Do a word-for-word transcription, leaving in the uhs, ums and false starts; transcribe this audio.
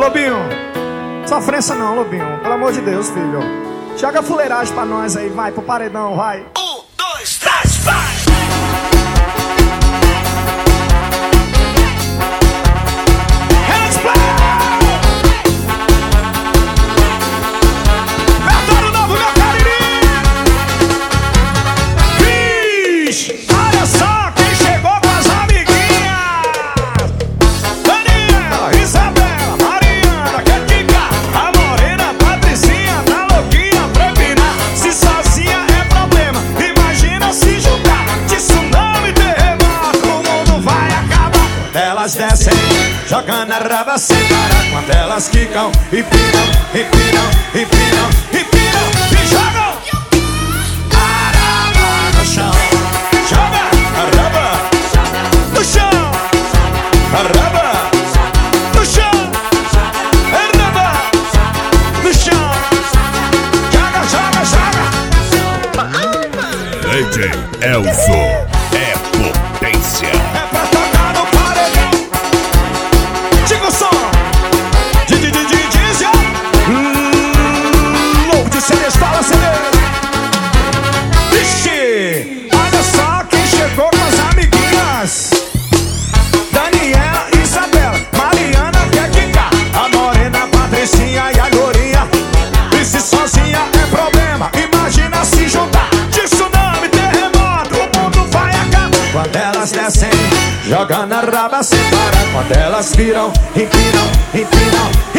Lobinho, sofrência não, Lobinho. Pelo amor de Deus, filho. Joga fuleiragem pra nós aí, vai pro paredão, vai. Um, dois, três, vai! Olha só quem chegou com as amiguinhas: Daniela, Isabela, Mariana, Ketica, a Morena, Patricinha, tá louquinha pra empinar. Se sozinha é problema, imagina se juntar. De tsunami, terremoto, o mundo vai acabar. Quando elas descem, jogando a raba sem parar. Quando elas quicam, empinam, empinam, empinam, empinam e jogam a raba no chão. Joga a raba no chão, a raba no chão, a raba no chão. Joga, joga, joga. D J Elzo é potência. É pra tocar no paredão. Diga o som. Didi, didi, didi, louco de cereja, fala cereja. Vixe, olha só quem chegou com as amiguinhas: Daniela, Isabela, Mariana, Ketica, a Morena, Patricinha e a Lourinha. E se sozinha é problema, imagina se juntar. De tsunami, terremoto, o mundo vai acabar. Quando elas descem, jogando a raba sem parar. Quando elas viram, empinam, empinam,